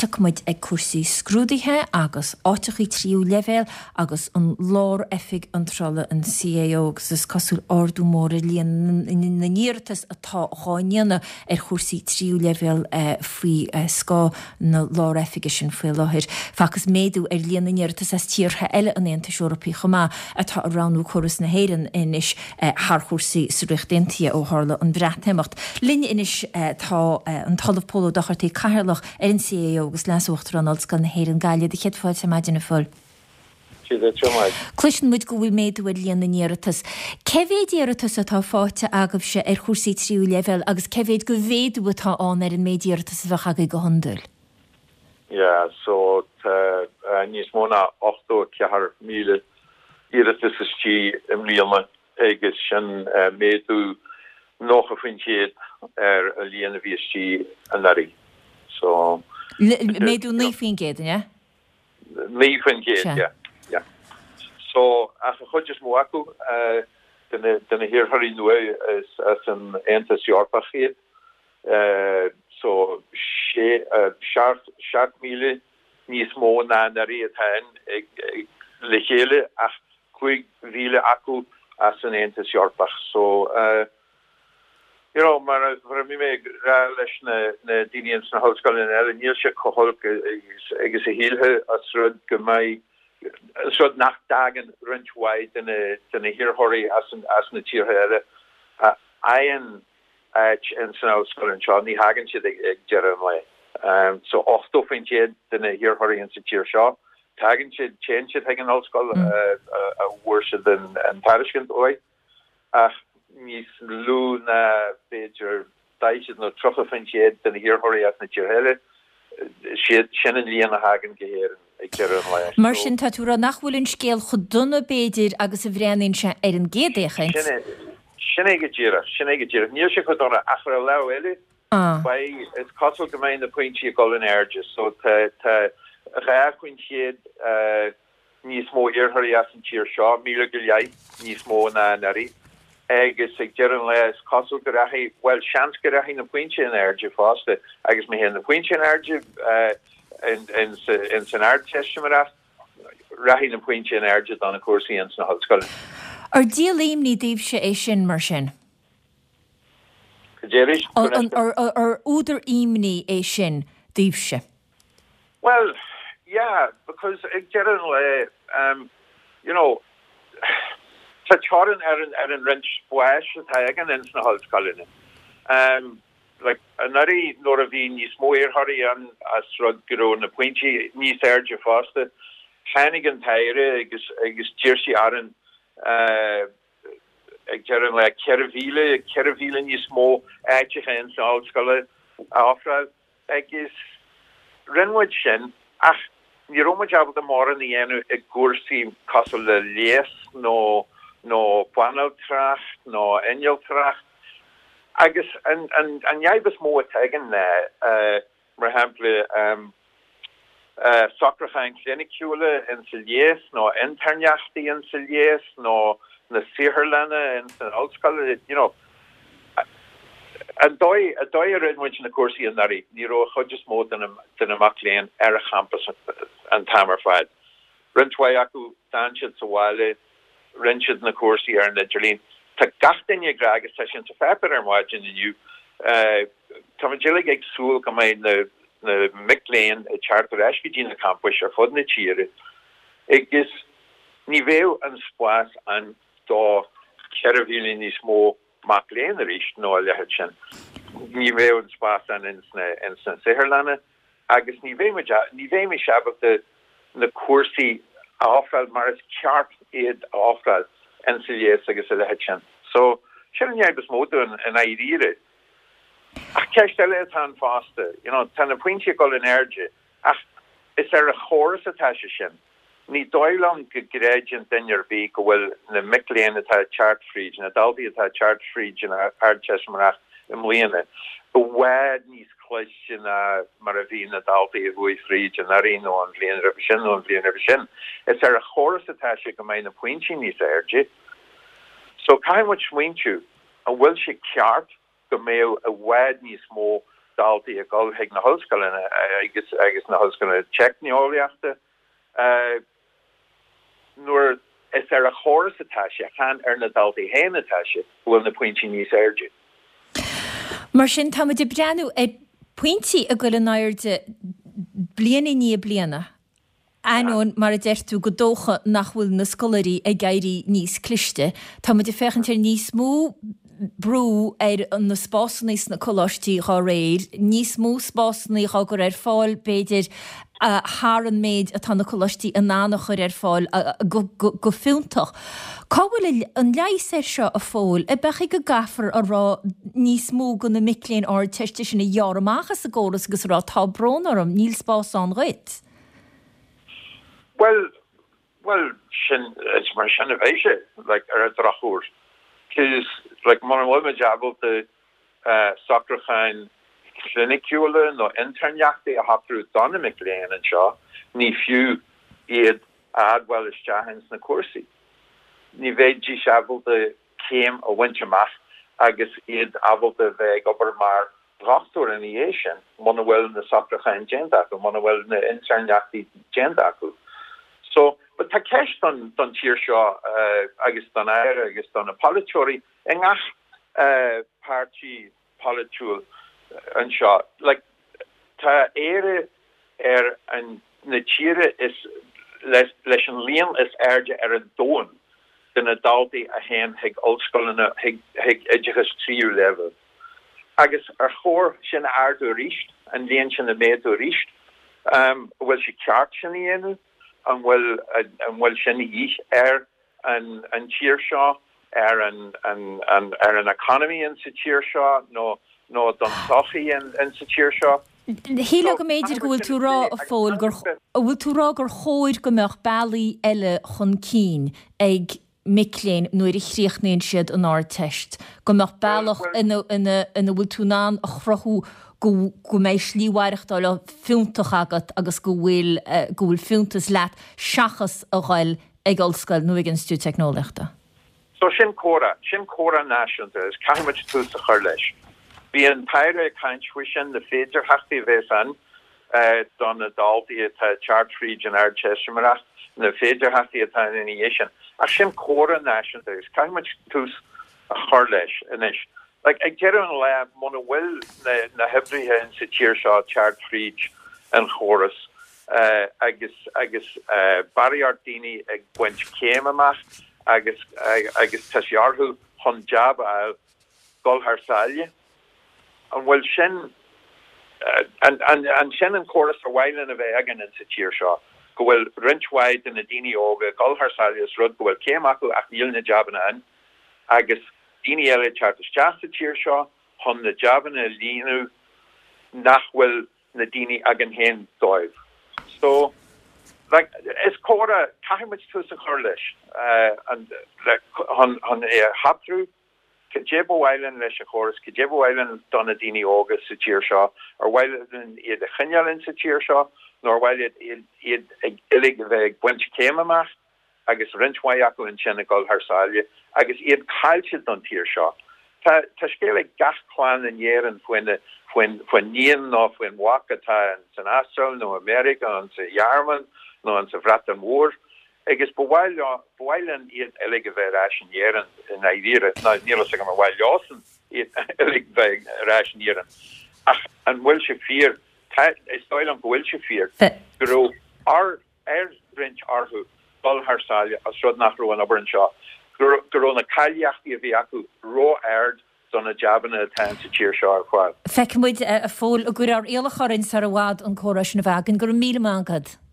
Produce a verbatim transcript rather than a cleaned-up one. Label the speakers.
Speaker 1: tucmuid ag cuasaí scrúdaithe agus áiteach í tríú level agus an lár effig an trolle an C A O agus is cosúil ordú móra líon na níirtas atá cháineanna ar cuasaí tríú level faoi scá na lár effig sin faoi láthir. Facas méadú ar líon na níirtas as tíortha eile an Aontas Eorpaí chomá atá a ránú choras na héireann inis thar cuasaí sa riachtaintia ó tharla an bhreathimimeacht. Linne inis tá an talamh polo dachartaí cairlach ar an C A O agus leasúachtar an alts gan na héireann gaile de chéad fáilte maidin na fol. Cluisin muid go bhfuil méadú ar líon na níiritas. Cevéad díiritas atá fáte agah se ar chuasaí tríú level agus cevéad go bhéadú atá an ar an méadíiritas bheith agaigh go handúil.
Speaker 2: Ja, so níos móna ochtó ceathair míle díiritas is tí im líonna agus sin méadú noch a finchéad ar a líana bhí tí an narí. So
Speaker 1: méadú ní fincéad, ne?
Speaker 2: Ní fincéad, ja. Ja. So ach a chud is mó acu duna duna hiorthaí nua is as an Aontas Eorpach chéad. So sé seacht míle níos mó ná narí atá ag le chéile ach chuig mhíle acu as an Aontas Eorpach. So uh, you know, mar mar mi me ra leis na na daoine na hallscoilin eile níl sé coholc agus a híalthe as rud go mai srod nach dagan rinchwaid in a in a hiorthirí as an as na tíortha eile aon ait in san hallscoilin seo ní hagann siad ag dearm le. Um, so ochtó fincéad in a hiorthirí an sa tíor seo tagann siad chéan siad ag an hallscoil a bhuair siad an tariscint óid ach níos lú na beidir daisiad nó trocha fincéad in a hiorthirí as na tíortha eile siad sin an líon a hagann go héir ag dearm le.
Speaker 1: Mar sin tá túra nachhfuilinn scéal chud duna beidir agus a bhreanainn se ar an géadéchaint.
Speaker 2: Sin ag ddíire, sin ag ddíire. Níl sé chud donna achar a le eile. Ba is cosúil go mbeidh na pointí a go in airde, so tá tá rá pointiad níos mó iarthirí as an tíor seo, míle go leith níos mó na narí. Agus ag dearm le is cosúil go rathí, well, seans go rathí na pointí in airde fásta, agus mé hen na pointí in airde in in in san ard testament rathí na pointí in airde don na cuasaí an na hallscoilin.
Speaker 1: Ar díalaim ní daobh sé é sin mar sin? Ar údar imní é sin daobh sé?
Speaker 2: Well, yeah, because ag dearm le, um, you know, tá tearan ar an ar an rint buais atá agan in na hallscoilin. Um, like another nor a bhí níos mó iarthirí an as rud go na pointí níos airde fásta Hannigan taire agus agus tíirsi aran ag dearm le ceirhíle ceirhíle níos mó áiteach an sa hallscoile áfra agus rinmuid sin ach ní róma jabal mór an dhéanú ag gúrsaí cosúil le léas nó nó buanaltracht nó innealtracht agus an an an jaibas mó tegan na uh mar hapla um uh socrachain clinicule in Sillies no internjachti in Sillies no na Sierlane in San Alskal, you know a dói a dói rin which na cuasaí an narí ní ro chugus mó den den amach léon ar a campus an tamarfad rintwai acu danchid sa wale rinchid na cuasaí ar na Jerlín tá gachtainne gragus tá sin sa fepar ar máidin inniu tá majilig ag súil go mbeidh na na miléin a charter eiscidí na campus ar fud na tíre agus ní bhéh an spás an dá ceirhíle níos mó mac léin a ríist nó a lehead sin ní bhéh an spás an in in san Sierlane agus ní bhéh ní bhéh me seabhach de na cuasaí áfrail mar is ceart iad áfrail en Sillies agus a lehead sin. So sin an jaibas módu an aidíre. Ach ceistile is an fásta, you know, tan a pointí go in airde. Ach is ar a chóras atá se sin. Ní dóilam go gréidjin denir bí go bhfuil na miléin atá chartfríd, na dalbí atá chartfríd in ardchesmarach im líana. Go bhhaid níos cluisin a mar a bhí na dalbí a bhui fríd an arín ó an bblion ra sin ó an bblion ra sin. Is ar a chóras atá se go mbeidh na pointí níos airde. So caiim much swinchu a bhfuil sé ceart go méil a bhhaid níos mó dalti a gol heg na holskallen agus agus na holskallen check neoliachte uh nur is er a chorus atasha can er na dalti hen atasha will na pointi nís erge.
Speaker 1: Mar sin tá de breanú e pointi a go nairde bliana ní bliana. Anon mar a deirtú go dócha nachhfuil na scoirí a gaiirí níos cliste, Tá de fechantir níos mú brú ar an na spásnaís na choláistí á réir, níos mú spásnaí á gur ar fáil beidir haar an méid a tá na choláistí a nánach ar fáil go fiúntach. Cáhfuil an leis ar seo a fóil, a becha go gafar a rá níos mú go na miléon á teiste sin na jaarmachchas a ggóras agus rá tá brónarm níl spás an réit.
Speaker 2: Well, well, shin it's mar shinnovation like er drachur. Cause like mon wel me jabel the uh soccer khan clinicule no intern yakte a hapru dynamic lane and shaw ni few ed ad well as jahans na kursi. Ni veji shabel the came a winter mach agus ed abel the veg upper mar drachtor in the Asian mon well in the soccer khan gendak mon well in the intern yakte gendaku. So, but ta kesh don don Tírshaw uh agus don air agus don a politori engach uh party politul an shaw like ta ere er an na tíre is les lesion liam is erge er a doan den a daldi a hen heg oldschoolna heg heg edges three level agus er chor sin aardo richt an lien sin a medo richt um wel she chart sin and well and well shinny air and and Tírshaw air and and and air an economy in Tírshaw no no don sochi and and Tírshaw.
Speaker 1: Híle go méidir go bhfuil tú rá a fóil gur bhfuil tú rá gur chóir go meach bailí eile chun cín ag miléin nuair i chríochnaíonn siad an áir teist go meach bailach ina ina ina bhfuil tú ná a chrothú go go méid slíhhaireachtáil fiúntach agat agus go bhfuil go bhfuil fiúntas leat seachas a ghail ag olscoil nó ag institú technoliachta.
Speaker 2: So sin córa, sin córa náisiúnta is caiimiid tú sa chuir leis. Bhí an taire cainthuisin na féidir heachtaí bheith an don na daltaí atá Chartreach an air Chestermarach na féidir heachtaí atá in Asian. A sin córa náisiúnta is caiimiid tú a chuir leis inis. Like I get on lab mona will na na hebri in sa Tírshaw Chartreach and chorus uh agus agus uh Barry Ardini ag gwent came amach agus agus tasharhu hon jab al gol harsalje and well shin uh, and and and shin and chorus are while in a vegan in sa Tírshaw go well wrench wide in Adini oga gol harsalje rud go well came aku akil na jab an agus Dini ele chartas jasta Tírshaw hon na jaban a linu nachwell na dini agan hen doiv. So like it's cora kaimich to sa churlish uh and like hon hon e haptru Kajebo Island leis a chorus Kajebo Island donna dini oga sa Tírshaw or while in e de chinyal in sa Tírshaw nor while it it it ilig ve wench kemamach agus rinchwayako in Chenegol harsalje agus iad cailse don Tírshaw. Ta ta scéile gach clan in yearen when when when nien no when wakata and San Astral no America and sa Yarman no and sa Vratan War. Agus bewail bewailen iad elig ve ration yearen in Nigeria na nilo sig ma wail josen iad elig ve ration yearen. Ach an wilse fear ta is stoilan wilse fear. Gro ar er brinch arhu bal harsalje as rod nach ro an Obernshaw. Gorona caiileachtaí a bhí acu ró aird donna jabanna atá sa Tírshaw ar fáil.
Speaker 1: Feicimid a fóil a gur ar éalach chorann sa a bhád an córas na bhagan gur míle mágad.